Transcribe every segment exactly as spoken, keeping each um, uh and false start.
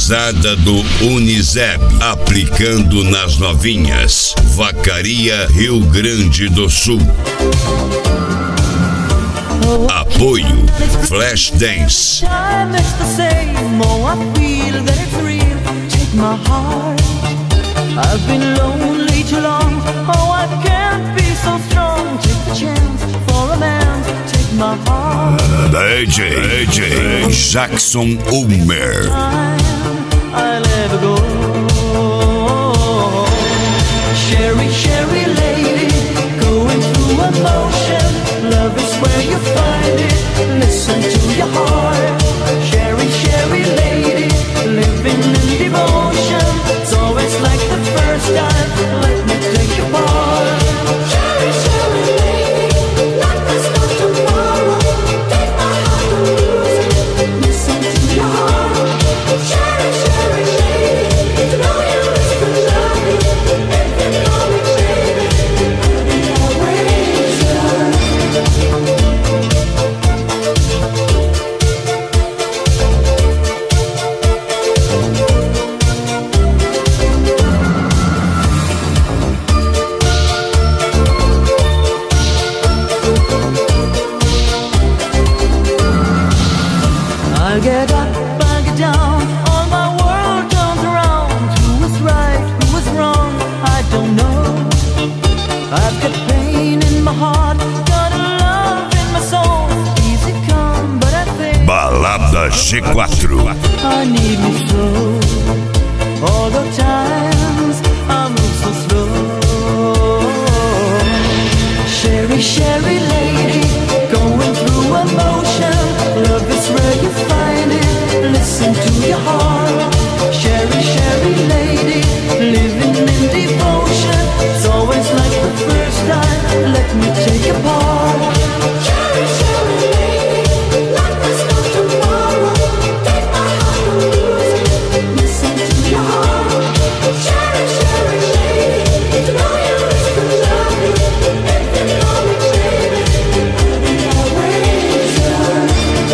Gurizada do Uniseb, aplicando nas novinhas. Vacaria, Rio Grande do Sul. Apoio Flashdance. I've been lonely too long. Oh, I can't be so strong. Take the chance for a man. Take my heart. D J, D J Jackson Ulmer. I'll ever go. Sherry, Sherry lady, going through emotion. Love is where you find it. Listen to your heart. Sherry, Sherry lady, living in devotion. It's always like the first time. Let me take your part. Sherry, Sherry lady, like there's no tomorrow. Take my heart and lose it. Listen to your heart. Sherry, Sherry lady, to know you is to love you. If you know me, baby, I'll be always yours. I get up, I get down, all my world turns around. Who is right, who is wrong, I don't know. I've got pain in my heart, got a love in my soul. Easy come, but I think Balada G quatro. I need me slow. All the times I move so slow. Sherry, Sherry lady, going through emotion. Love is where you find it. Listen to your heart. Sherry, Sherry lady, living in devotion. It's always like the first time. Let me take your part. Sherry, Sherry lady, like there's no tomorrow. Take my heart and lose it. Listen to your heart. Sherry, Sherry lady, to know you is to love you. If you know me, baby, I'll be always yours.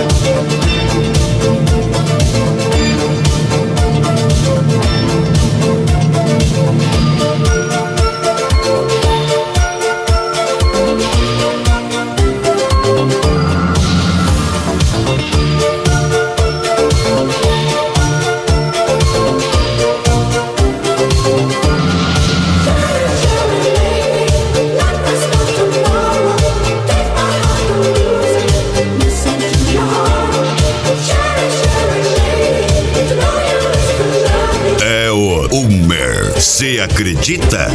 É o Ulmer. Você acredita?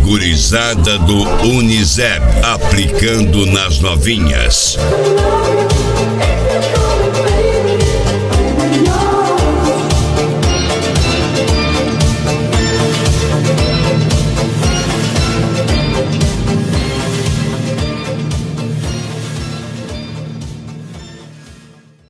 Gurizada do Uniseb, aplicando nas novinhas.